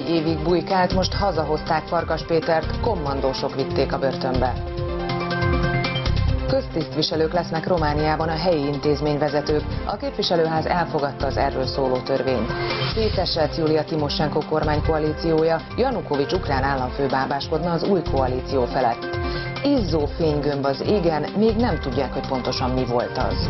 évig bujkált, most hazahozták Farkas Pétert, kommandósok vitték a börtönbe. Köztisztviselők lesznek Romániában a helyi intézményvezetők. A képviselőház elfogadta az erről szóló törvényt. Szétesett Julia Timoshenko kormánykoalíciója, Janukovics ukrán államfő bábáskodna az új koalíció felett. Izzó fénygömb az égen, még nem tudják, hogy pontosan mi volt az.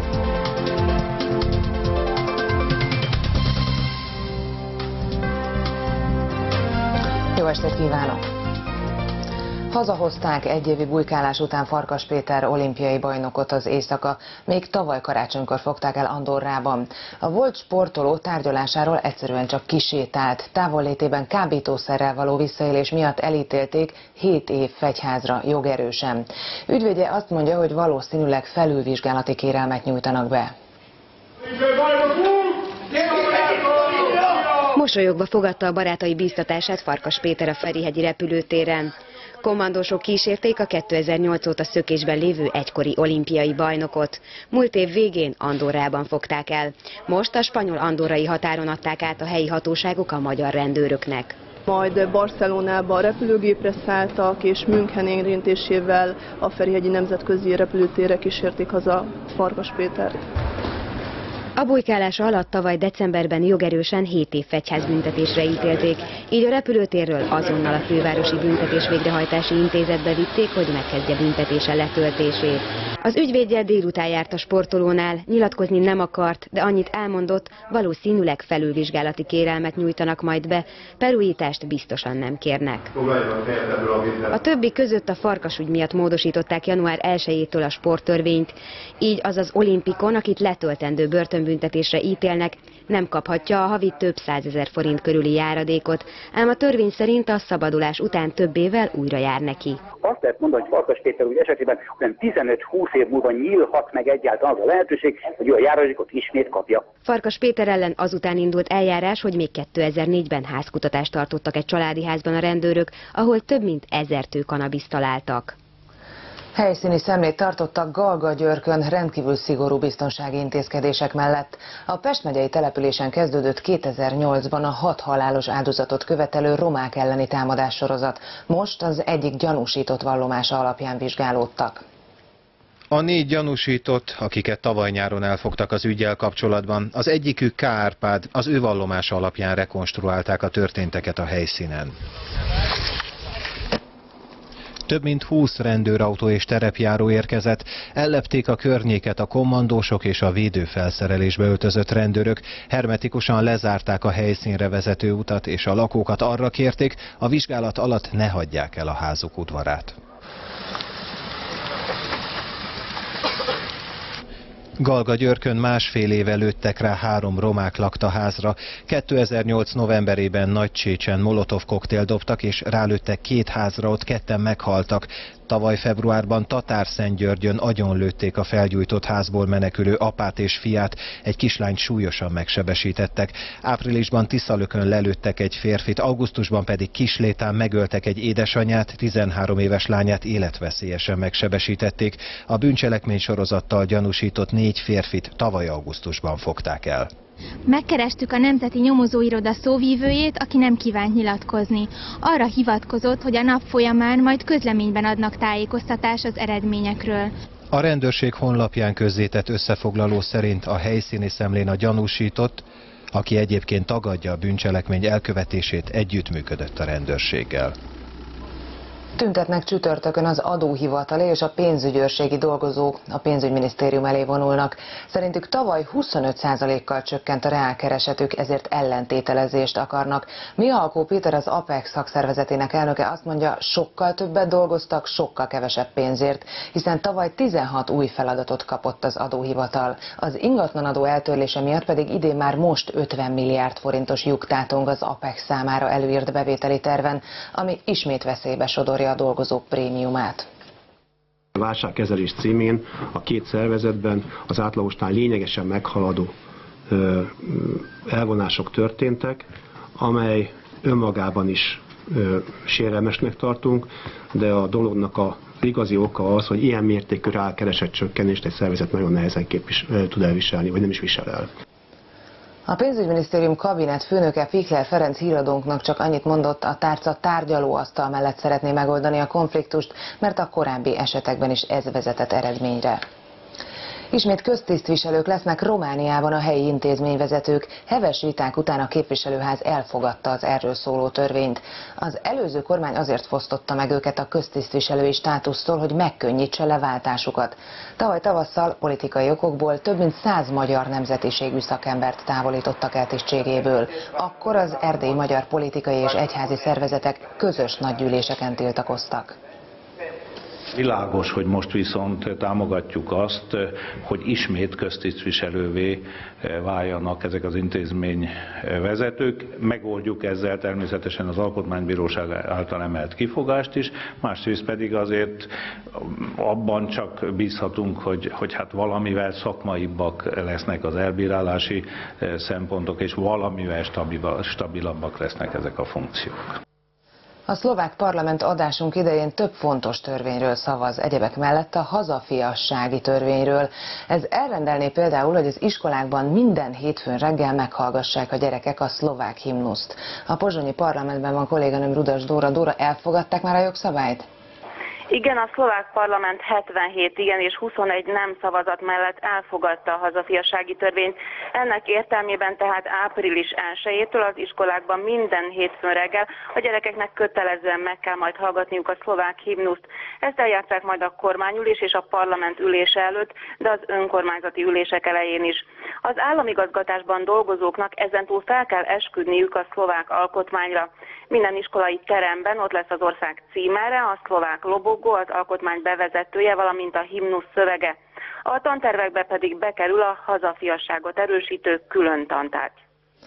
Jó estét kívánok! Hazahozták egyévi bujkálás után Farkas Péter olimpiai bajnokot az éjszaka, még tavaly karácsonykor fogták el Andorrában. A volt sportoló tárgyalásáról egyszerűen csak kisétált. Távollétében kábítószerrel való visszaélés miatt elítélték 7 év fegyházra jogerősen. Ügyvédje azt mondja, hogy valószínűleg felülvizsgálati kérelmet nyújtanak be. Mosolyogva fogadta a barátai bíztatását Farkas Péter a Ferihegyi repülőtéren. Kommandósok kísérték a 2008 óta szökésben lévő egykori olimpiai bajnokot. Múlt év végén Andorrában fogták el. Most a spanyol-andorrai határon adták át a helyi hatóságok a magyar rendőröknek. Majd Barcelonába a repülőgépre szálltak, és München érintésével a Ferihegyi nemzetközi repülőtérre kísérték haza Farkas Pétert. A bujkálása alatt tavaly decemberben jogerősen 7 év fegyházbüntetésre ítélték, így a repülőtérről azonnal a fővárosi büntetés végrehajtási intézetbe vitték, hogy megkezdje büntetése letöltését. Az ügyvédje délután járt a sportolónál, nyilatkozni nem akart, de annyit elmondott, valószínűleg felülvizsgálati kérelmet nyújtanak majd be, perújítást biztosan nem kérnek. A többi között a Farkas ügy miatt módosították január 1-től a sporttörvényt, így az az olimpikon, akit letöltendő börtönbüntetésre ítélnek, nem kaphatja a havi több 100 000 forint körüli járadékot, ám a törvény szerint a szabadulás után több évvel újra jár neki. Azt lehet mondani, hogy Farkas Péter úgy esetében olyan 15-20 év múlva nyílhat meg egyáltalán az a lehetőség, hogy ő a járadékot ismét kapja. Farkas Péter ellen azután indult eljárás, hogy még 2004-ben házkutatást tartottak egy családi házban a rendőrök, ahol több mint 1000 tő kanabiszt találtak. Helyszíni szemlét tartottak Galgagyörkön rendkívül szigorú biztonsági intézkedések mellett. A Pest megyei településen kezdődött 2008-ban a 6 halálos áldozatot követelő romák elleni támadássorozat. Most az egyik gyanúsított vallomása alapján vizsgálódtak. A 4 gyanúsított, akiket tavaly nyáron elfogtak az üggyel kapcsolatban, az egyikük K. Árpád, az ő vallomása alapján rekonstruálták a történteket a helyszínen. Több mint 20 rendőrautó és terepjáró érkezett, ellepték a környéket a kommandósok és a védőfelszerelésbe öltözött rendőrök, hermetikusan lezárták a helyszínre vezető utat, és a lakókat arra kérték, a vizsgálat alatt ne hagyják el a házuk udvarát. Galgagyörkön másfél éve lőttek rá 3 romák laktházra. 2008 novemberében Nagycsécsen molotov koktél dobtak és rálőttek 2 házra, ott 2-en meghaltak. Tavaly februárban Tatárszentgyörgyön agyonlőtték a felgyújtott házból menekülő apát és fiát, egy kislányt súlyosan megsebesítettek. Áprilisban Tiszalökön lelőttek egy férfit, augusztusban pedig Kislétán megöltek egy édesanyját, 13 éves lányát életveszélyesen megsebesítették. A bűncselekmény sorozattal gyanúsított 4 férfit tavaly augusztusban fogták el. Megkerestük a Nemzeti Nyomozóiroda szóvívőjét, aki nem kívánt nyilatkozni. Arra hivatkozott, hogy a nap folyamán majd közleményben adnak tájékoztatást az eredményekről. A rendőrség honlapján közzétett összefoglaló szerint a helyszíni szemlén a gyanúsított, aki egyébként tagadja a bűncselekmény elkövetését, együttműködött a rendőrséggel. Tüntetnek csütörtökön az adóhivatal és a pénzügyőrségi dolgozók, a pénzügyminisztérium elé vonulnak. Szerintük tavaly 25%-kal csökkent a reálkeresetük, ezért ellentételezést akarnak. Mihalkó Péter, az APEX szakszervezetének elnöke azt mondja, sokkal többet dolgoztak, sokkal kevesebb pénzért, hiszen tavaly 16 új feladatot kapott az adóhivatal. Az ingatlanadó eltörlése miatt pedig idén már most 50 milliárd forintos lyuk tátong az APEX számára előírt bevételi terven, ami ismét veszélybe sodorja a dolgozók prémiumát. A válságkezelés címén a 2 szervezetben az átlagosnál lényegesen meghaladó elvonások történtek, amely önmagában is sérelmesnek tartunk, de a dolognak a igazi oka az, hogy ilyen mértékű rákeresett csökkenést egy szervezet nagyon nehezen tud elviselni, vagy nem is visel el. A pénzügyminisztérium kabinet főnöke Pichler Ferenc híradónknak csak annyit mondott, a tárca tárgyalóasztal mellett szeretné megoldani a konfliktust, mert a korábbi esetekben is ez vezetett eredményre. Ismét köztisztviselők lesznek Romániában a helyi intézményvezetők. Heves viták után a képviselőház elfogadta az erről szóló törvényt. Az előző kormány azért fosztotta meg őket a köztisztviselői státusztól, hogy megkönnyítse leváltásukat. Tavaly tavasszal politikai okokból több mint 100 magyar nemzetiségű szakembert távolítottak el tisztségéből. Akkor az erdélyi magyar politikai és egyházi szervezetek közös nagygyűléseken tiltakoztak. Világos, hogy most viszont támogatjuk azt, hogy ismét köztisztviselővé váljanak ezek az intézményvezetők. Megoldjuk ezzel természetesen az Alkotmánybíróság által emelt kifogást is, másrészt pedig azért abban csak bízhatunk, hogy hát valamivel szakmaibbak lesznek az elbírálási szempontok, és valamivel stabilabbak lesznek ezek a funkciók. A szlovák parlament adásunk idején több fontos törvényről szavaz, egyebek mellett a hazafiassági törvényről. Ez elrendelné például, hogy az iskolákban minden hétfőn reggel meghallgassák a gyerekek a szlovák himnuszt. A pozsonyi parlamentben van kolléganőm Rudas Dóra. Dóra, elfogadták már a jogszabályt? Igen, a szlovák parlament 77 igen és 21 nem szavazat mellett elfogadta a hazafiassági törvényt. Ennek értelmében tehát április 1-től az iskolákban minden hétfőn reggel a gyerekeknek kötelezően meg kell majd hallgatniuk a szlovák himnuszt. Ezt eljátszák majd a kormányülés és a parlament ülése előtt, de az önkormányzati ülések elején is. Az államigazgatásban dolgozóknak ezentúl fel kell esküdniük a szlovák alkotmányra. Minden iskolai teremben ott lesz az ország címere, a szlovák lobogó, az alkotmány bevezetője, valamint a himnusz szövege. A tantervekbe pedig bekerül a hazafiasságot erősítő külön tantárgy.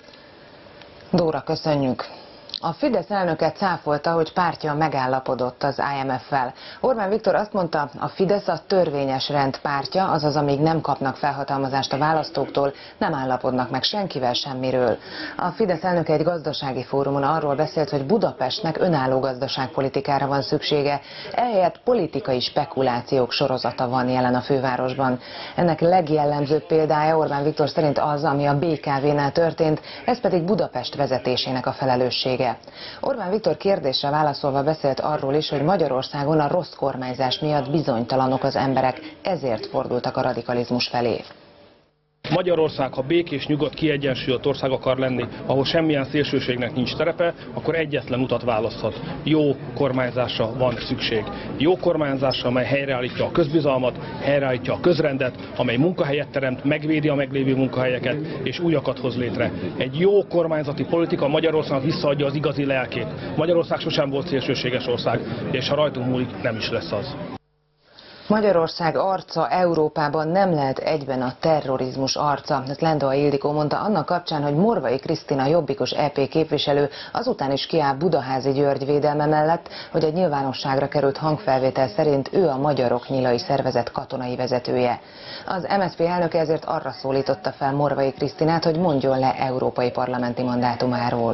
Dóra, köszönjük! A Fidesz elnöke cáfolta, hogy pártja megállapodott az IMF-vel. Orbán Viktor azt mondta, a Fidesz a törvényes rend pártja, azaz amíg nem kapnak felhatalmazást a választóktól, nem állapodnak meg senkivel semmiről. A Fidesz elnöke egy gazdasági fórumon arról beszélt, hogy Budapestnek önálló gazdaságpolitikára van szüksége, ehelyett politikai spekulációk sorozata van jelen a fővárosban. Ennek legjellemzőbb példája Orbán Viktor szerint az, ami a BKV-nál történt, ez pedig Budapest vezetésének a felelőssége. Orbán Viktor kérdésre válaszolva beszélt arról is, hogy Magyarországon a rossz kormányzás miatt bizonytalanok az emberek, ezért fordultak a radikalizmus felé. Magyarország, ha békés, nyugodt, kiegyensúlyozott ország akar lenni, ahol semmilyen szélsőségnek nincs terepe, akkor egyetlen utat választhat. Jó kormányzásra van szükség. Jó kormányzásra, amely helyreállítja a közbizalmat, helyreállítja a közrendet, amely munkahelyet teremt, megvédi a meglévő munkahelyeket és újakat hoz létre. Egy jó kormányzati politika Magyarországnak visszaadja az igazi lelkét. Magyarország sosem volt szélsőséges ország, és ha rajtunk múlik, nem is lesz az. Magyarország arca Európában nem lehet egyben a terrorizmus arca. Ezt Lendvai Ildikó mondta annak kapcsán, hogy Morvai Krisztina jobbikos EP képviselő azután is kiáll Budaházi György védelme mellett, hogy egy nyilvánosságra került hangfelvétel szerint ő a Magyarok Nyilai Szervezet katonai vezetője. Az MSZP elnöke ezért arra szólította fel Morvai Krisztinát, hogy mondjon le európai parlamenti mandátumáról.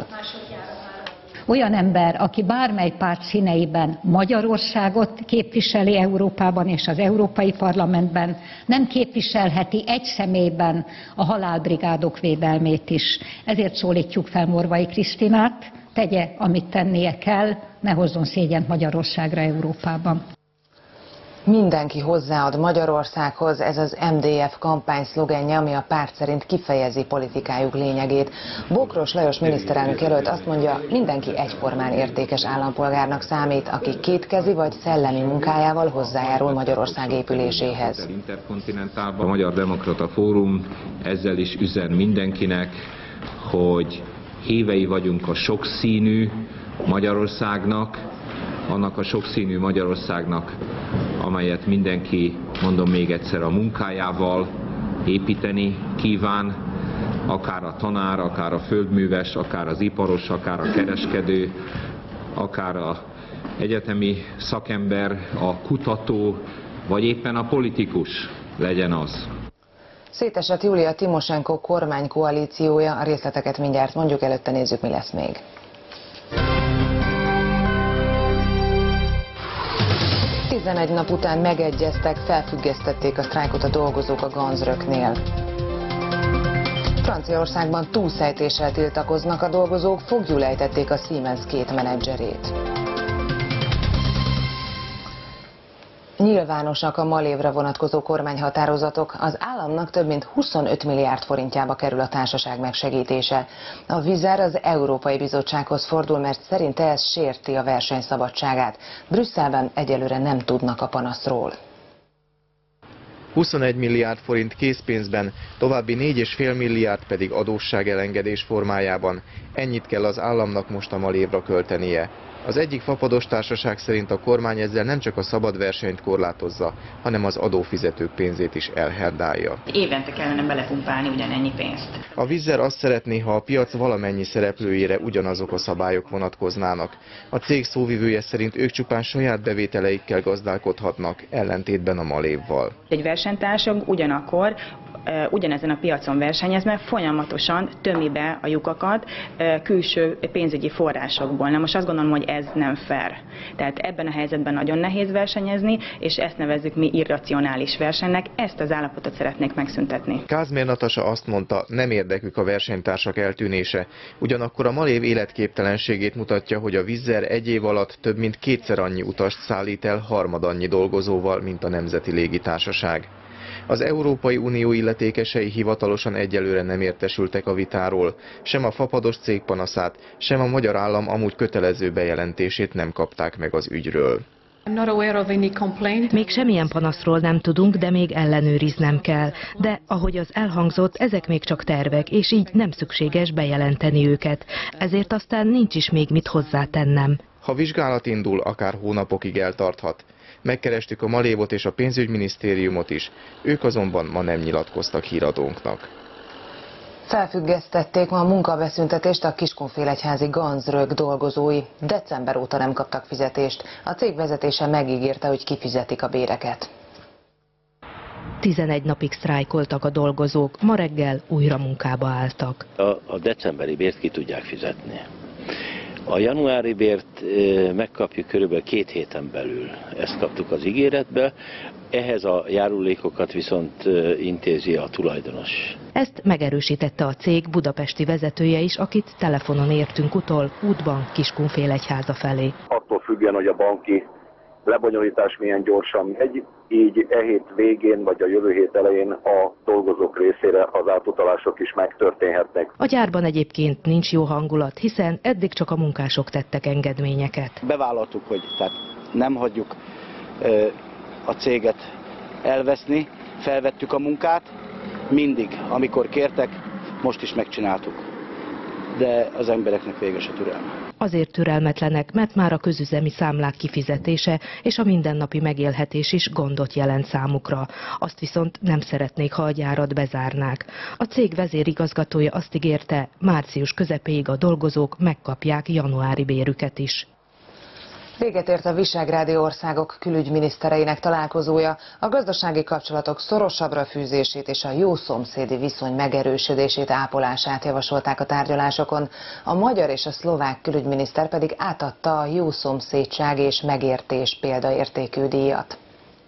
Olyan ember, aki bármely párt színeiben Magyarországot képviseli Európában és az Európai Parlamentben, nem képviselheti egy személyben a halálbrigádok védelmét is. Ezért szólítjuk fel Morvai Krisztinát, tegye, amit tennie kell, ne hozzon szégyent Magyarországra Európában. Mindenki hozzáad Magyarországhoz, ez az MDF kampány szlogenje, ami a párt szerint kifejezi politikájuk lényegét. Bokros Lajos miniszterelnök jelölt azt mondja, mindenki egyformán értékes állampolgárnak számít, aki kétkezi vagy szellemi munkájával hozzájárul Magyarország épüléséhez. A Magyar Demokrata Fórum ezzel is üzen mindenkinek, hogy hívei vagyunk a sokszínű Magyarországnak, annak a sokszínű Magyarországnak, amelyet mindenki, mondom még egyszer, a munkájával építeni kíván, akár a tanár, akár a földműves, akár az iparos, akár a kereskedő, akár az egyetemi szakember, a kutató, vagy éppen a politikus legyen az. Szétesett Júlia Timosenko kormánykoalíciója, a részleteket mindjárt mondjuk, előtte nézzük, mi lesz még. Egy nap után megegyeztek, felfüggesztették a sztrájkot a dolgozók a Ganzröknél. Franciaországban túlszejtéssel tiltakoznak a dolgozók, foglyul ejtették a Siemens 2 menedzserét. Nyilvánosak a malévre vonatkozó kormányhatározatok, az államnak több mint 25 milliárd forintjába kerül a társaság megsegítése. A Vizer az Európai Bizottsághoz fordul, mert szerinte ez sérti a verseny szabadságát. Brüsszelben egyelőre nem tudnak a panaszról. 21 milliárd forint készpénzben, további 4,5 milliárd pedig adósságelengedés formájában. Ennyit kell az államnak most a malévra költenie. Az egyik fapados társaság szerint a kormány ezzel nem csak a szabad versenyt korlátozza, hanem az adófizetők pénzét is elherdálja. Évente kellene belepumpálni ugyanennyi pénzt. A Vizer azt szeretné, ha a piac valamennyi szereplőjére ugyanazok a szabályok vonatkoznának. A cég szóvivője szerint ők csupán saját bevételeikkel gazdálkodhatnak, ellentétben a malévval. Egy versenytársak ugyanakkor ugyanezen a piacon versenyezve folyamatosan tömi be a lyukakat külső pénzügyi forrásokból. Na most azt gondolom, hogy ez nem fair. Tehát ebben a helyzetben nagyon nehéz versenyezni, és ezt nevezzük mi irracionális versenynek, ezt az állapotot szeretnék megszüntetni. Kázmér Natasa azt mondta, nem érdekük a versenytársak eltűnése. Ugyanakkor a malév életképtelenségét mutatja, hogy a Vizer egy év alatt több mint kétszer annyi utast szállít el harmadannyi dolgozóval, mint a Nemzeti Légitársaság. Az Európai Unió illetékesei hivatalosan egyelőre nem értesültek a vitáról, sem a fapados cég panaszát, sem a magyar állam amúgy kötelező bejelentését nem kapták meg az ügyről. Még semmilyen panaszról nem tudunk, de még ellenőriznem kell. De ahogy az elhangzott, ezek még csak tervek, és így nem szükséges bejelenteni őket. Ezért aztán nincs is még mit hozzátennem. Ha vizsgálat indul, akár hónapokig eltarthat. Megkerestük a Malévot és a pénzügyminisztériumot is, ők azonban ma nem nyilatkoztak híradónknak. Felfüggesztették ma a munkabeszüntetést a Kiskunfélegyházi Ganzrög dolgozói. December óta nem kaptak fizetést. A cég vezetése megígérte, hogy kifizetik a béreket. 11 napig sztrájkoltak a dolgozók, ma reggel újra munkába álltak. A decemberi bért ki tudják fizetni. A januári bért megkapjuk körülbelül 2 héten belül. Ezt kaptuk az ígéretbe, ehhez a járulékokat viszont intézi a tulajdonos. Ezt megerősítette a cég budapesti vezetője is, akit telefonon értünk utol, útban Kiskunfélegyháza felé. Attól függően, hogy a banki lebonyolítás milyen gyorsan megy, így e hét végén vagy a jövő hét elején a dolgozók részére az átutalások is megtörténhetnek. A gyárban egyébként nincs jó hangulat, hiszen eddig csak a munkások tettek engedményeket. Bevállaltuk, hogy tehát nem hagyjuk a céget elveszni, felvettük a munkát, mindig, amikor kértek, most is megcsináltuk. De az embereknek véges a türelme. Azért türelmetlenek, mert már a közüzemi számlák kifizetése és a mindennapi megélhetés is gondot jelent számukra. Azt viszont nem szeretnék, ha a gyárat bezárnák. A cég vezérigazgatója azt ígérte, március közepéig a dolgozók megkapják januári bérüket is. Véget ért a visegrádi országok külügyminisztereinek találkozója, a gazdasági kapcsolatok szorosabbra fűzését és a jó szomszédi viszony megerősödését, ápolását javasolták a tárgyalásokon. A magyar és a szlovák külügyminiszter pedig átadta a jó szomszédság és megértés példaértékű díjat.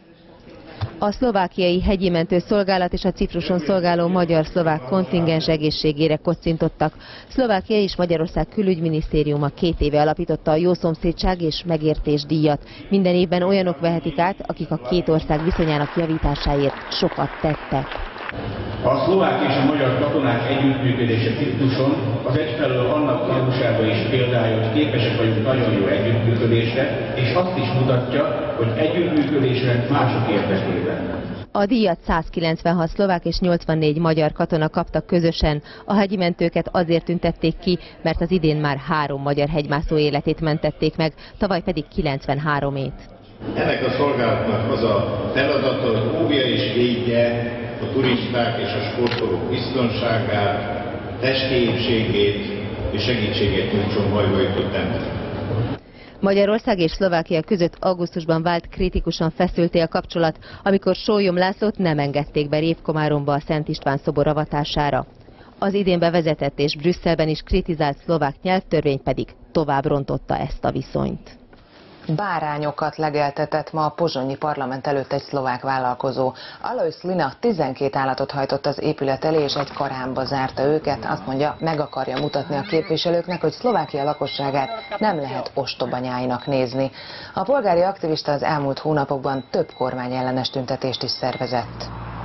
A szlovákiai hegyi mentőszolgálat és a Cipruson szolgáló magyar-szlovák kontingens egészségére kocintottak. Szlovákia és Magyarország külügyminisztériuma 2 éve alapította a jó szomszédság és megértés díjat. Minden évben olyanok vehetik át, akik a 2 ország viszonyának javításáért sokat tettek. A szlovák és a magyar katonák együttműködése Cipruson az egyfelől annak tanúsága és példája, hogy képesek vagyunk nagyon jó együttműködésre, és azt is mutatja, hogy együttműködésre mások érdekében. A díjat 196 szlovák és 84 magyar katona kaptak közösen. A hegyi mentőket azért tüntették ki, mert az idén már 3 magyar hegymászó életét mentették meg, tavaly pedig 93-ét. Ennek a szolgálatnak az a feladata, hogy óvja és védje a turisták és a sportolók biztonságát, testi épségét és segítséget nyújtson bajba emberek. Magyarország és Szlovákia között augusztusban vált kritikusan feszülté a kapcsolat, amikor Sólyom Lászlót nem engedték be Révkomáromba a Szent István szobor avatására. Az idén bevezetett és Brüsszelben is kritizált szlovák nyelvtörvény pedig tovább rontotta ezt a viszonyt. Bárányokat legeltetett ma a pozsonyi parlament előtt egy szlovák vállalkozó. Alois Lina 12 állatot hajtott az épület elé, és egy karánba zárta őket. Azt mondja, meg akarja mutatni a képviselőknek, hogy Szlovákia lakosságát nem lehet ostobanyáinak nézni. A polgári aktivista az elmúlt hónapokban több kormányellenes tüntetést is szervezett.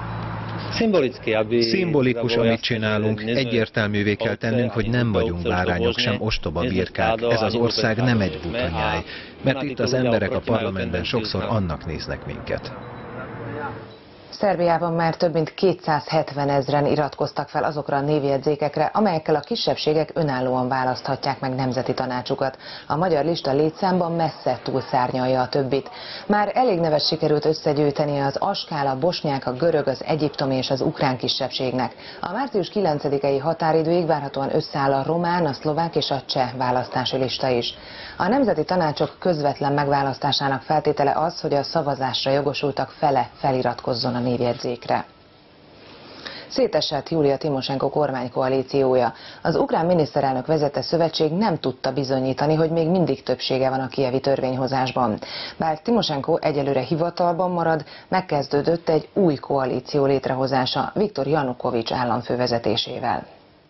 Szimbolikus, amit csinálunk. Egyértelművé kell tennünk, hogy nem vagyunk bárányok, sem ostoba birkák. Ez az ország nem egy butonyáj. Mert itt az emberek a parlamentben sokszor annak néznek minket. Szerbiában már több mint 270 000-en iratkoztak fel azokra a névjegyzékekre, amelyekkel a kisebbségek önállóan választhatják meg nemzeti tanácsukat. A magyar lista létszámban messze túlszárnyalja a többit. Már elég nevet sikerült összegyűjteni az askál, a bosnyák, a görög, az egyiptomi és az ukrán kisebbségnek. A március 9-i határidőig várhatóan összeáll a román, a szlovák és a cseh választási lista is. A nemzeti tanácsok közvetlen megválasztásának feltétele az, hogy a szavazásra jogosultak fele feliratkozzon a névjegyzékre. Szétesett Júlia Timosenko kormánykoalíciója. Az ukrán miniszterelnök vezette szövetség nem tudta bizonyítani, hogy még mindig többsége van a kijevi törvényhozásban. Bár Timosenko egyelőre hivatalban marad, megkezdődött egy új koalíció létrehozása Viktor Janukovics államfő vezetésével.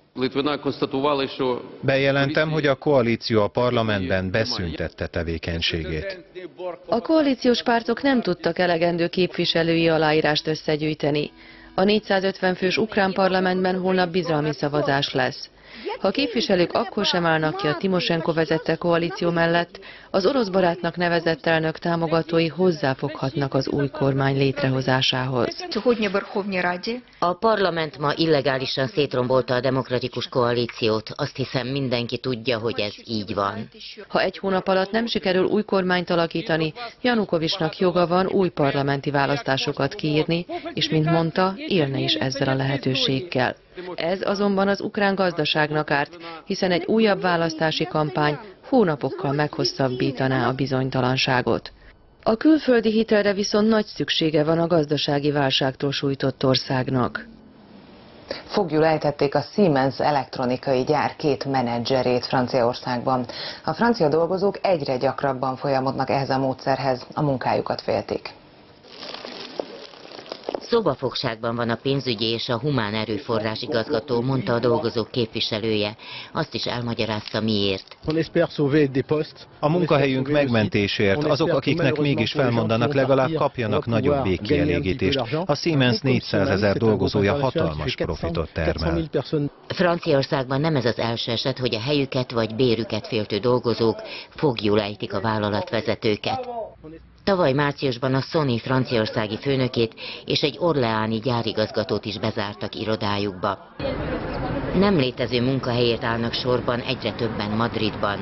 Bejelentem, hogy a koalíció a parlamentben beszüntette tevékenységét. A koalíciós pártok nem tudtak elegendő képviselői aláírást összegyűjteni. A 450 fős ukrán parlamentben holnap bizalmi szavazás lesz. Ha a képviselők akkor sem állnak ki a Timosenko vezette koalíció mellett, az orosz barátnak nevezett elnök támogatói hozzáfoghatnak az új kormány létrehozásához. A parlament ma illegálisan szétrombolta a demokratikus koalíciót. Azt hiszem, mindenki tudja, hogy ez így van. Ha egy hónap alatt nem sikerül új kormányt alakítani, Janukovicsnak joga van új parlamenti választásokat kiírni, és mint mondta, élne is ezzel a lehetőséggel. Ez azonban az ukrán gazdaságnak árt, hiszen egy újabb választási kampány hónapokkal meghosszabbítaná a bizonytalanságot. A külföldi hitelre viszont nagy szüksége van a gazdasági válságtól sújtott országnak. Foglyul ejtették a Siemens elektronikai gyár 2 menedzserét Franciaországban. A francia dolgozók egyre gyakrabban folyamodnak ehhez a módszerhez, a munkájukat féltik. Szobafogságban van a pénzügyi és a humán erőforrás igazgató, mondta a dolgozók képviselője. Azt is elmagyarázta, miért. A munkahelyünk megmentésért, azok, akiknek mégis felmondanak, legalább kapjanak nagyobb végkielégítést. A Siemens 400 000 dolgozója hatalmas profitot termel. Franciaországban nem ez az első eset, hogy a helyüket vagy bérüket féltő dolgozók foglyul ejtik a vállalatvezetőket. Tavaly márciusban a Sony franciaországi főnökét és egy orleáni gyárigazgatót is bezártak irodájukba. Nem létező munkahelyért állnak sorban egyre többen Madridban.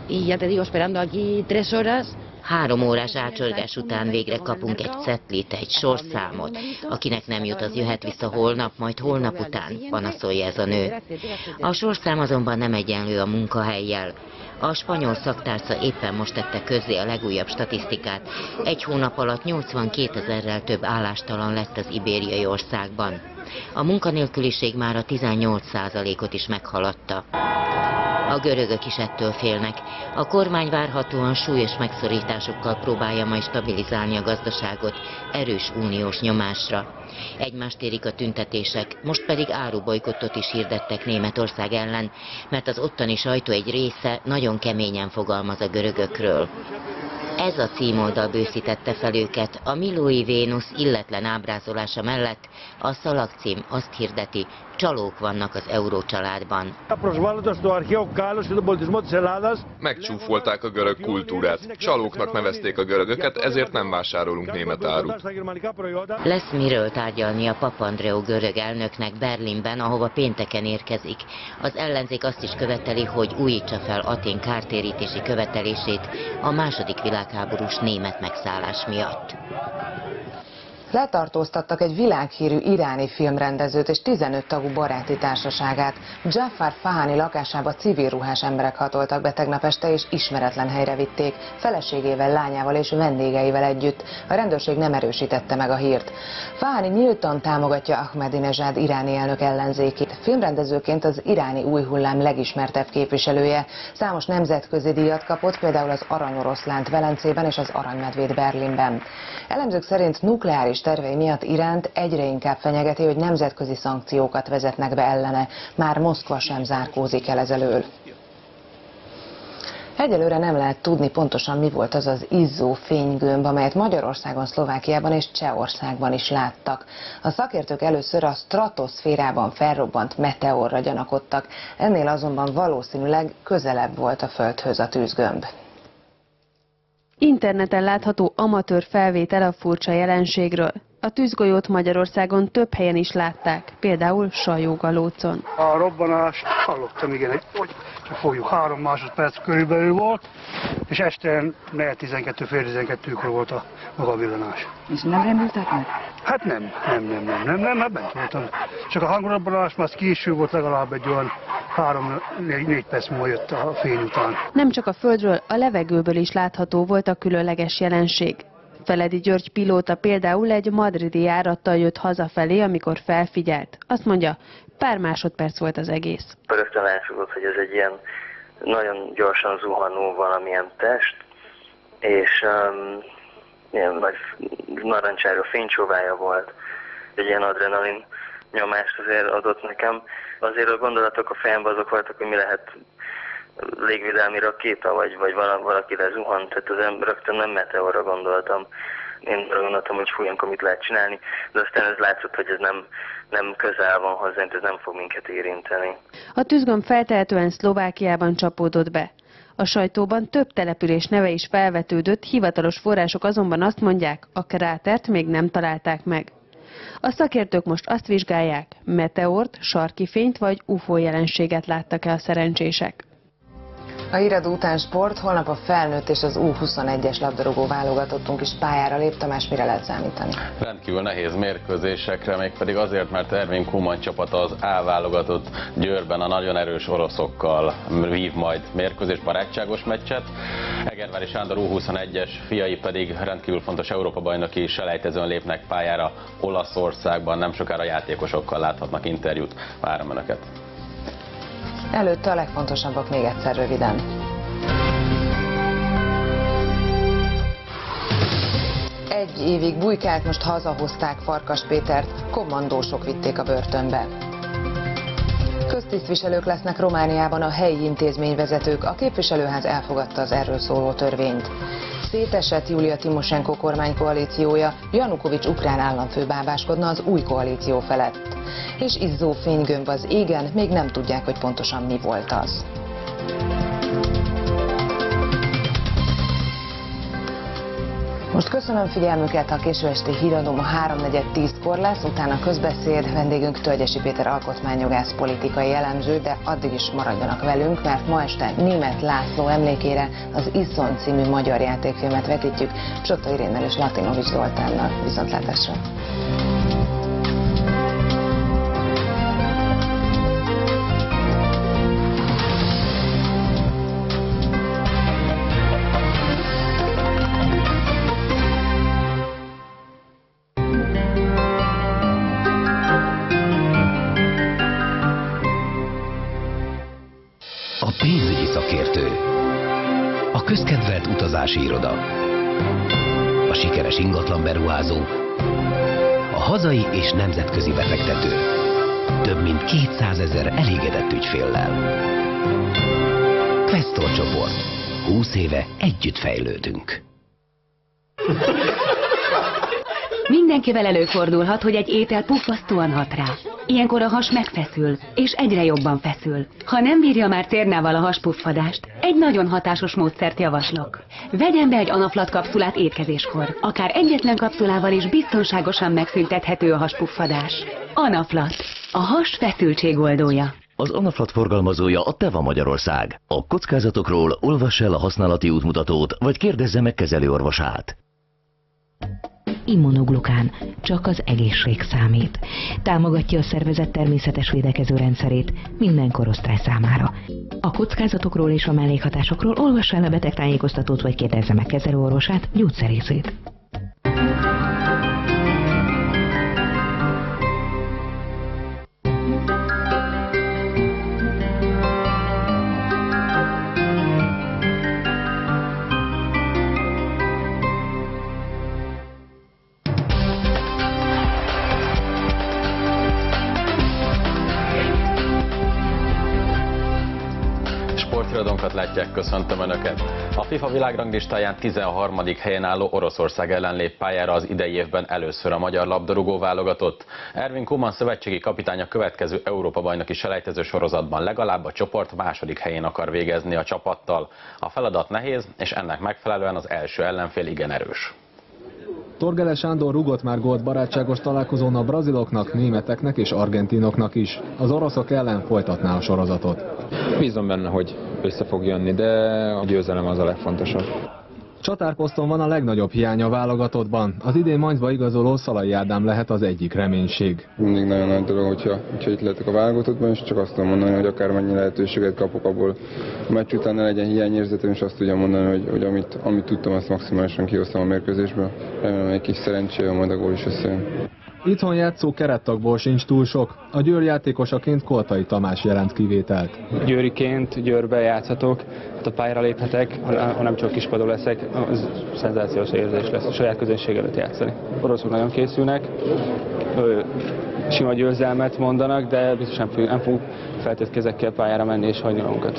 3 órás ácsorgás után végre kapunk egy cetlit, egy sorszámot. Akinek nem jut, az jöhet vissza holnap, majd holnap után, panaszolja ez a nő. A sorszám azonban nem egyenlő a munkahellyel. A spanyol szaktárca éppen most tette közzé a legújabb statisztikát. Egy hónap alatt 82 000-rel több állástalan lett az ibériai országban. A munkanélküliség már a 18%-ot is meghaladta. A görögök is ettől félnek. A kormány várhatóan súlyos megszorításokkal próbálja majd stabilizálni a gazdaságot erős uniós nyomásra. Egymást érik a tüntetések, most pedig árubojkottot is hirdettek Németország ellen, mert az ottani sajtó egy része nagyon keményen fogalmaz a görögökről. Ez a címoldal bőszítette fel őket, a Millói Vénusz illetlen ábrázolása mellett a szalagcím azt hirdeti, csalók vannak az eurócsaládban. Megcsúfolták a görög kultúrát, csalóknak nevezték a görögöket, ezért nem vásárolunk német árut. Lesz miről tárgyalni a Papandreou görög elnöknek Berlinben, ahova pénteken érkezik. Az ellenzék azt is követeli, hogy újítsa fel Atén kártérítési követelését a II. Világháborús német megszállás miatt. Letartóztattak egy világhírű iráni filmrendezőt és 15 tagú baráti társaságát. Jafar Fahani lakásába civil ruhás emberek hatoltak be tegnap este, és ismeretlen helyre vitték, feleségével, lányával és vendégeivel együtt. A rendőrség nem erősítette meg a hírt. Fahani nyíltan támogatja Ahmadinejad iráni elnök ellenzékét. Filmrendezőként az iráni új hullám legismertebb képviselője. Számos nemzetközi díjat kapott, például az Aranyoroszlánt Velencében és az Aranymedvét Berlinben. Elemzők szerint nukleáris tervei miatt Iránt egyre inkább fenyegeti, hogy nemzetközi szankciókat vezetnek be ellene. Már Moszkva sem zárkózik el ez elől. Egyelőre nem lehet tudni pontosan, mi volt az az izzó fénygömb, amelyet Magyarországon, Szlovákiában és Csehországban is láttak. A szakértők először a stratoszférában felrobbant meteorra gyanakodtak, ennél azonban valószínűleg közelebb volt a Földhöz a tűzgömb. Interneten látható amatőr felvétel a furcsa jelenségről. A tűzgolyót Magyarországon több helyen is látták, például Sajógalócon. A robbanást hallottam, igen, hogy csak fogjuk, 3 másodperc körülbelül volt, és este 12-12-kor volt a maga villanás. És nem rendültek meg? Hát nem, hát bent voltam. Csak a hangrobbanás már késő volt, legalább egy olyan 3-4 perc múlva jött a fény után. Nem csak a földről, a levegőből is látható volt a különleges jelenség. Feledi György pilóta például egy madridi járattal jött hazafelé, amikor felfigyelt. Azt mondja, pár másodperc volt az egész. Rögtön elfogott, hogy ez egy ilyen nagyon gyorsan zuhanó valamilyen test, és ilyen nagy narancsárga fénycsóvája volt, egy ilyen adrenalin nyomást azért adott nekem. Azért a gondolatok a fejemben azok voltak, hogy mi lehet légvédelmi rakéta, vagy valaki lezuhant, tehát az rögtön nem meteorra gondoltam. Én arra gondoltam, hogy ilyenkor mit lehet csinálni, de aztán ez látszott, hogy ez nem közel van hozzánk, ez nem fog minket érinteni. A tűzgömb feltehetően Szlovákiában csapódott be. A sajtóban több település neve is felvetődött, hivatalos források azonban azt mondják, a krátert még nem találták meg. A szakértők most azt vizsgálják, meteort, sarki fényt vagy UFO jelenséget láttak-e a szerencsések. A híradó után sport, holnap a felnőtt és az U21-es labdarúgó válogatottunk is pályára lép. Tamás, mire lehet számítani? Rendkívül nehéz mérkőzésekre, mégpedig azért, mert Ervin Koeman csapata az A válogatott Győrben a nagyon erős oroszokkal vív majd mérkőzés, barátságos meccset. Egervári Sándor U21-es fiai pedig rendkívül fontos Európa-bajnoki selejtezőn lépnek pályára Olaszországban, nem sokára játékosokkal láthatnak interjút. Várom Önöket! Előtte a legfontosabbak még egyszer röviden. Egy évig bujkált, most hazahozták Farkas Pétert, kommandósok vitték a börtönbe. Köztisztviselők lesznek Romániában a helyi intézményvezetők, a képviselőház elfogadta az erről szóló törvényt. Szétesett Julia Timosenko kormánykoalíciója, Janukovics ukrán államfő bábáskodna az új koalíció felett. És izzó fénygömb az égen, még nem tudják, hogy pontosan mi volt az. Most köszönöm figyelmüket, a késő esti híradóm a 3:4-10-kor lesz, utána közbeszéd, vendégünk Tölgyesi Péter alkotmányjogász, politikai elemző, de addig is maradjanak velünk, mert ma este Németh László emlékére az Iszony című magyar játékfilmet vetítjük Psotto Irénnel és Latinovics Zoltánnal. Viszontlátásra! A pénzügyi szakértő, a közkedvelt utazási iroda, a sikeres ingatlanberuházó, a hazai és nemzetközi befektető, több mint 200 000 elégedett ügyféllel. Questor csoport, 20 éve együtt fejlődünk. Mindenkivel előfordulhat, hogy egy étel puffasztóan hat rá. Ilyenkor a has megfeszül, és egyre jobban feszül. Ha nem bírja már cérnával a haspuffadást, egy nagyon hatásos módszert javaslok. Vegyen be egy Anaflat kapszulát étkezéskor. Akár egyetlen kapszulával is biztonságosan megszüntethető a haspuffadás. Anaflat, a has feszültségoldója. Az Anaflat forgalmazója a Teva Magyarország. A kockázatokról olvass el a használati útmutatót, vagy kérdezze meg kezelőorvosát. Immunoglukán, csak az egészség számít. Támogatja a szervezet természetes védekező rendszerét minden korosztály számára. A kockázatokról és a mellékhatásokról olvassa el a betegtájékoztatót, vagy kérdezze meg kezelőorvosát, gyógyszerészét. Sporthíradónkat látják, köszöntöm Önöket! A FIFA világranglistáján 13. helyen álló Oroszország ellen lép pályára az idei évben először a magyar labdarúgó válogatott. Ervin Koeman szövetségi kapitány a következő Európa-bajnoki selejtező sorozatban legalább a csoport második helyén akar végezni a csapattal. A feladat nehéz, és ennek megfelelően az első ellenfél igen erős. Torgeles Sándor rúgott már gólt barátságos találkozón a braziloknak, németeknek és argentinoknak is. Az oroszok ellen folytatná a sorozatot. Bízom benne, hogy össze fog jönni, de a győzelem az a legfontosabb. Csatárposzton van a legnagyobb hiány a válogatottban. Az idén Mainzba igazoló Szalai Ádám lehet az egyik reménység. Mindig nagyon nagy dolog, hogyha itt lehetek a válogatottban, és csak azt tudom mondani, hogy akármennyi lehetőséget kapok, abból a meccs után ne legyen hiányérzetem, és azt tudjam mondani, hogy amit tudtam, azt maximálisan kihoztam a mérkőzésből. Remélem, egy kis szerencsével majd a gól is összejön. Itthon játszó kerettagból sincs túl sok. A Győr játékosaként Koltai Tamás jelent kivételt. Győriként Győrbe játszhatok, a pályára léphetek, ha nem csak kispadon leszek, az szenzációs érzés lesz a saját közönség előtt játszani. Oroszok nagyon készülnek, sima győzelmet mondanak, de biztosan nem fogunk feltett kezekkel pályára menni és hagyni magunkat.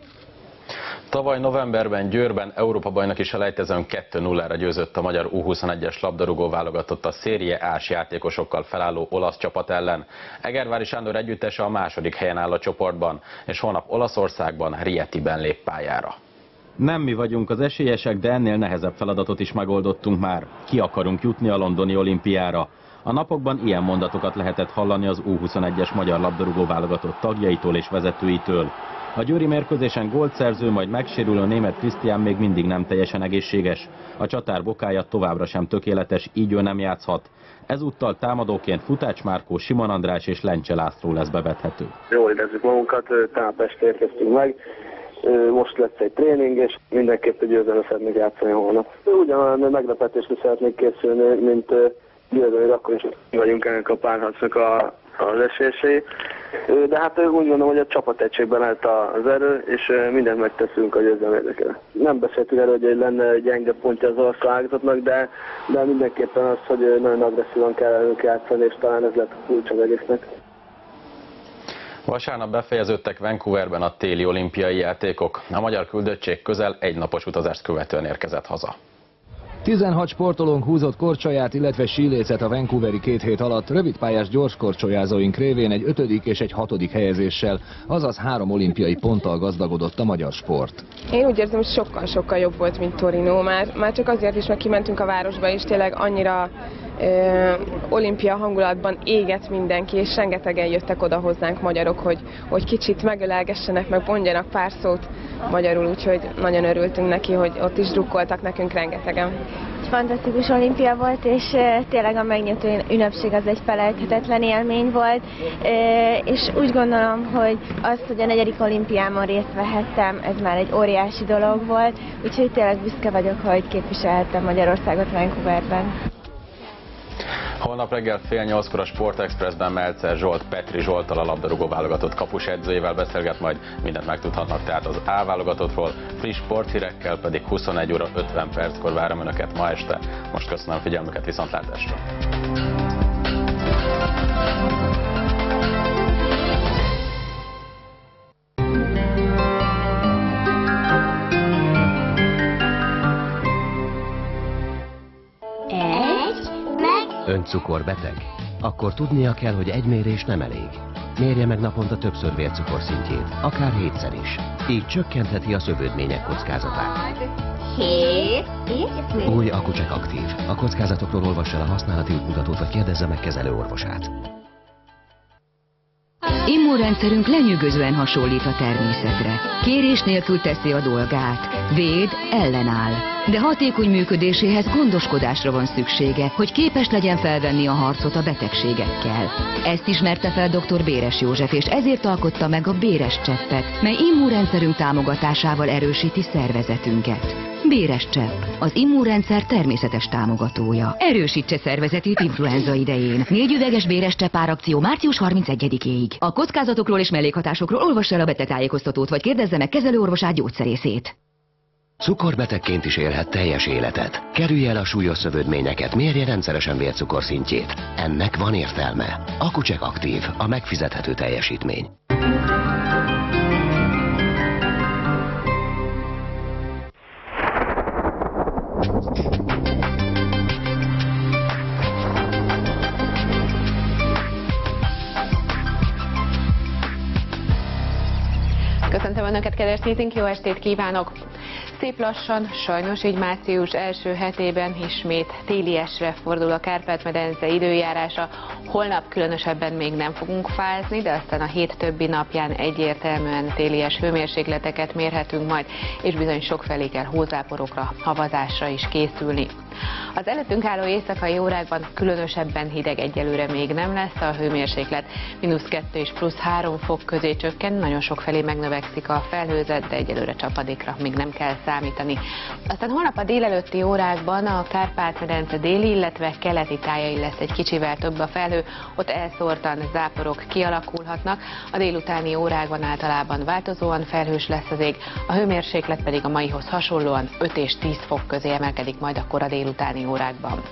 Tavaly novemberben Győrben Európa-bajnoki selejtezőn 2-0-ra győzött a magyar U21-es labdarúgó válogatott a Serie A-s játékosokkal felálló olasz csapat ellen. Egervári Sándor együttese a második helyen áll a csoportban, és holnap Olaszországban, Rietiben lép pályára. Nem mi vagyunk az esélyesek, de ennél nehezebb feladatot is megoldottunk már. Ki akarunk jutni a londoni olimpiára. A napokban ilyen mondatokat lehetett hallani az U21-es magyar labdarúgó válogatott tagjaitól és vezetőitől. A győri mérkőzésen gólt szerző, majd megsérülő német Krisztián még mindig nem teljesen egészséges. A csatár bokája továbbra sem tökéletes, így ő nem játszhat. Ezúttal támadóként Futács Márkó, Simon András és Lencse László lesz bevethető. Jól érezzük magunkat, tegnap este érkeztünk meg. Most lesz egy tréning, és mindenképpen győzelmet szeretnék játszani holnap. Ugyanolyan meglepetésre szeretnék készülni, mint győzelmi, akkor is vagyunk ennek a párharcnak az esélyesei. De hát úgy gondolom, hogy a csapategységben állt az erő, és mindent megteszünk a győzelem érdekére. Nem beszéltünk erről, hogy lenne gyenge pontja az orosz ágazatnak, de mindenképpen az, hogy nagyon agresszívan kell ellenünk játszani, és talán ez lett a kulcs az egésznek. Vasárnap befejeződtek Vancouverben a téli olimpiai játékok. A magyar küldöttség közel egy napos utazást követően érkezett haza. 16 sportolónk húzott korcsolyát, illetve sílécet a vancouveri 2 hét alatt, rövidpályás gyorskorcsolyázóink révén egy 5. és egy 6. helyezéssel, azaz 3 olimpiai ponttal gazdagodott a magyar sport. Én úgy érzem, hogy sokkal jobb volt, mint Torino. Már csak azért is, mert kimentünk a városba, és tényleg annyira olimpia hangulatban égett mindenki, és rengetegen jöttek oda hozzánk magyarok, hogy kicsit megölelgessenek, meg mondjanak pár szót magyarul, úgyhogy nagyon örültünk neki, hogy ott is drukkoltak nekünk rengetegen. Fantasztikus olimpia volt, és tényleg a megnyitó ünnepség az egy felejthetetlen élmény volt, és úgy gondolom, hogy az, hogy a 4. olimpiámon részt vehettem, ez már egy óriási dolog volt, úgyhogy tényleg büszke vagyok, hogy képviselhettem Magyarországot Vancouverben. Holnap reggel 7:30-kor a Sport Expressben Melzer Zsolt Petri Zsolttal, a labdarúgó válogatott kapusedzőjével beszélget, majd mindent megtudhatnak tehát az A válogatottról, friss sporthírekkel pedig 21:50 várom Önöket ma este. Most köszönöm figyelmüket, viszontlátásra! Ön cukorbeteg? Akkor tudnia kell, hogy egy mérés nem elég. Mérje meg naponta többször vércukorszintjét, akár 7-szer is. Így csökkentheti a szövődmények kockázatát. Új Accu-Chek Aktív. A kockázatokról olvassa el a használati útmutatót, vagy kérdezze meg kezelőorvosát. Immunrendszerünk lenyűgözően hasonlít a természetre. Kérés nélkül teszi a dolgát. Véd, ellenáll. De hatékony működéséhez gondoskodásra van szüksége, hogy képes legyen felvenni a harcot a betegségekkel. Ezt ismerte fel dr. Béres József, és ezért alkotta meg a Béres cseppet, mely immunrendszerünk támogatásával erősíti szervezetünket. Béres csepp, az immunrendszer természetes támogatója. Erősítse szervezetét influenza idején. 4 üveges Béres csepp árakció március 31-ig. A kockázatokról és mellékhatásokról olvassa el a betegtájékoztatót, vagy kérdezze meg kezelőorvosát, gyógyszerészét. Cukorbetegként is élhet teljes életet. Kerülje el a súlyos szövődményeket, mérje rendszeresen vércukorszintjét. Ennek van értelme. Akucsek Aktív, a megfizethető teljesítmény. Köszöntöm Önöket, kedves nézőink, jó estét kívánok! Szép lassan, sajnos így március első hetében ismét téliesre fordul a Kárpát-medence időjárása. Holnap különösebben még nem fogunk fázni, de aztán a hét többi napján egyértelműen télies hőmérsékleteket mérhetünk majd, és bizony sokfelé kell hózáporokra, havazásra is készülni. Az előttünk álló éjszakai órákban különösebben hideg egyelőre még nem lesz, a hőmérséklet -2 és +3 fok közé csökken, nagyon sokfelé megnövekszik a felhőzet, de egyelőre csapadékra még nem kell számítani. Aztán holnap a délelőtti órákban a Kárpát-medence déli, illetve keleti tájain lesz egy kicsivel több a felhő, ott elszórtan záporok kialakulhatnak, a délutáni órákban általában változóan felhős lesz az ég, a hőmérséklet pedig a maihoz hasonlóan 5 és 10 fok közé emelkedik majd akkor a délutáni órákban.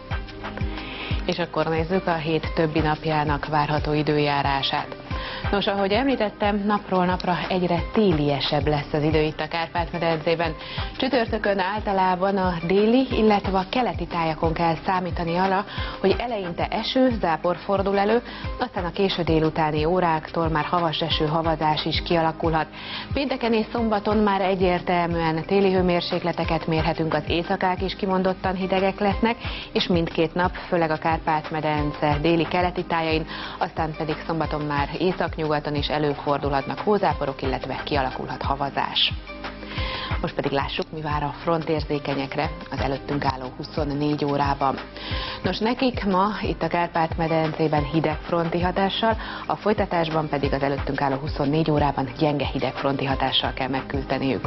És akkor nézzük a hét többi napjának várható időjárását. Nos, ahogy említettem, napról napra egyre téliesebb lesz az idő itt a Kárpát-medencében. Csütörtökön általában a déli, illetve a keleti tájakon kell számítani arra, hogy eleinte eső, zápor fordul elő, aztán a késő délutáni óráktól már havas eső, havazás is kialakulhat. Pénteken és szombaton már egyértelműen téli hőmérsékleteket mérhetünk, az éjszakák is kimondottan hidegek lesznek, és mindkét nap, főleg a Kárpát-medence déli-keleti tájain, aztán pedig szombaton már északnyugaton is előfordulhatnak hózáporok, illetve kialakulhat havazás. Most pedig lássuk, mi vár a frontérzékenyekre az előttünk álló 24 órában. Nos, nekik ma itt a Kárpát-medencében hideg fronti hatással, a folytatásban pedig az előttünk álló 24 órában gyenge hideg fronti hatással kell megküzdeniük.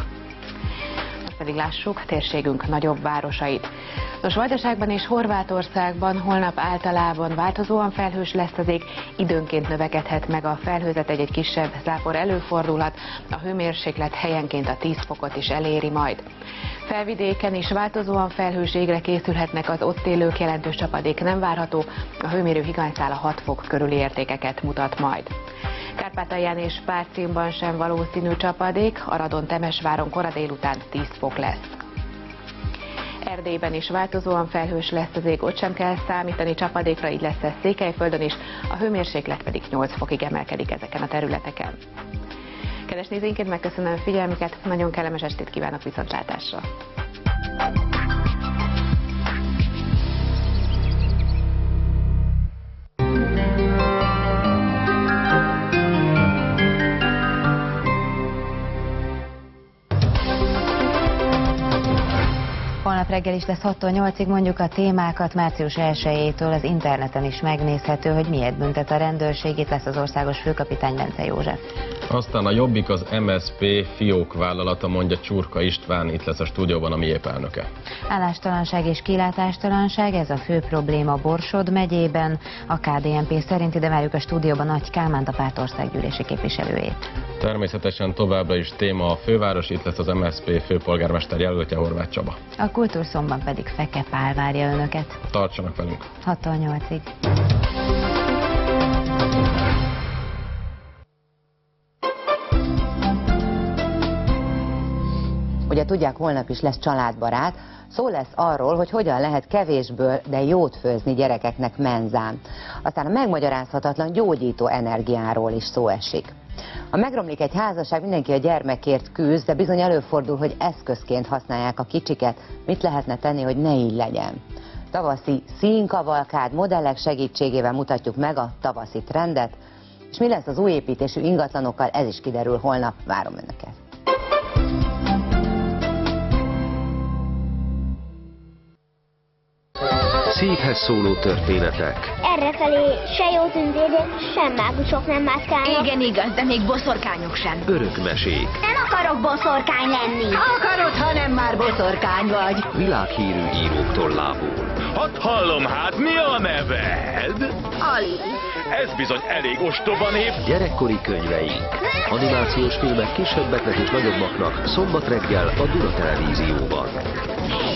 Most pedig lássuk térségünk nagyobb városait. Nos, Vajdaságban és Horvátországban holnap általában változóan felhős lesz az ég, időnként növekedhet meg a felhőzet, egy kisebb zápor előfordulhat, a hőmérséklet helyenként a 10 fokot is eléri majd. Felvidéken is változóan felhős égre készülhetnek az ott élők, jelentős csapadék nem várható, a hőmérő higanyszála 6 fok körüli értékeket mutat majd. Kárpátalján és Párcimban sem valószínű csapadék, Aradon, Temesváron kora délután 10 fok lesz. Erdélyben is változóan felhős lesz az ég, ott sem kell számítani csapadékra, így lesz ez Székelyföldön is, a hőmérséklet pedig 8 fokig emelkedik ezeken a területeken. Kedves nézőinket, megköszönöm figyelmüket, nagyon kellemes estét kívánok, viszontlátásra! Holnap reggel is lesz 6-tól 8-ig, mondjuk a témákat. Március 1-től az interneten is megnézhető, hogy miért büntet a rendőrség. Itt lesz az országos főkapitány, Bence József. Aztán a Jobbik az MSZP fiók vállalata, mondja Csurka István, itt lesz a stúdióban a MIEP elnöke. Állástalanság és kilátástalanság, ez a fő probléma Borsod megyében. A KDNP szerint ide várjuk a stúdióban Nagy Kálmánt, a párt országgyűlési képviselőjét. Természetesen továbbra is téma a főváros, itt lesz az MSZP főpolgármester jelöltje, Horváth Csaba. A Kultúrszomban pedig Feke Pál várja önöket. Tartsanak velünk! 6-tól 8-ig. Ugye tudják, holnap is lesz családbarát, szó lesz arról, hogy hogyan lehet kevésből, de jót főzni gyerekeknek menzán. Aztán a megmagyarázhatatlan gyógyító energiáról is szó esik. Ha megromlik egy házasság, mindenki a gyermekért küzd, de bizony előfordul, hogy eszközként használják a kicsiket. Mit lehetne tenni, hogy ne így legyen? Tavaszi színkavalkád, modellek segítségével mutatjuk meg a tavaszi trendet. És mi lesz az új építésű ingatlanokkal, ez is kiderül holnap. Várom Önöket! Szívhez szóló történetek. Errefelé se jó tündérek, sem mágusok nem mászkálnak. Igen, igaz, de még boszorkányok sem. Örökmesék. Nem akarok boszorkány lenni. Akarod, ha nem már boszorkány vagy. Világhírű írók tollából. Hát hallom, hát mi a neved? Ali. Ez bizony elég ostoba név. Gyerekkori könyveink. Animációs filmek kisebbeknek és nagyobbaknak szombat reggel a Duna Televízióban.